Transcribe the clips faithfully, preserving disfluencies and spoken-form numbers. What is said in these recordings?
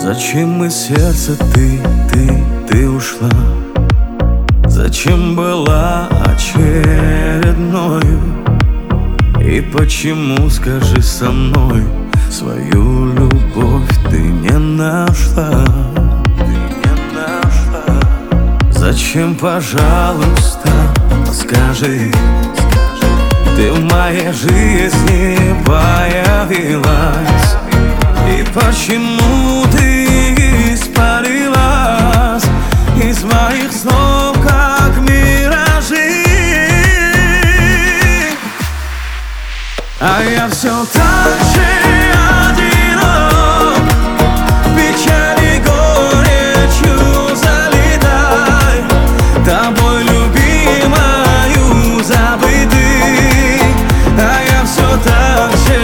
Зачем из сердца ты, ты, ты ушла? Зачем была очередною? И почему, скажи, со мной свою любовь ты не нашла? Ты не нашла. Зачем, пожалуйста, скажи, ты в моей жизни появилась? И почему ты испарилась из моих снов, как миражи? А я все так же одинок, печаль и горечью залитай, тобой любимою забытый. А я все так же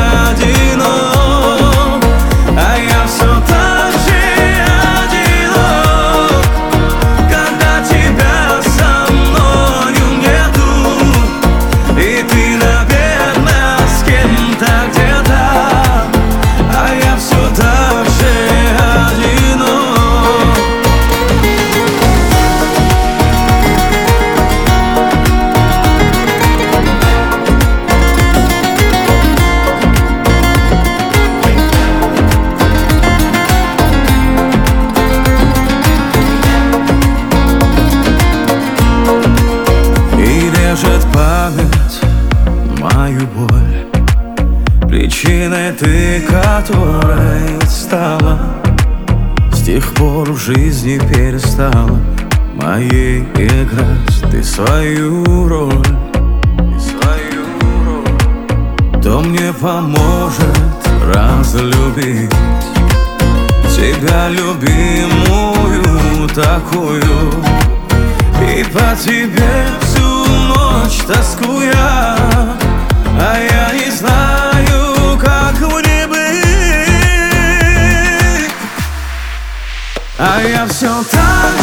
одинок, а я все так же одинок, когда тебя со мною нету, и ты, наверное, с кем-то где-то. А я все так же одинок. И режет память мою боль, причиной ты, которой стала. С тех пор в жизни перестала моей играть ты свою роль, и свою роль. Кто мне поможет разлюбить тебя, любимую такую, и по тебе всю ночь тоскуя? А я не знаю, как мне быть. А я все так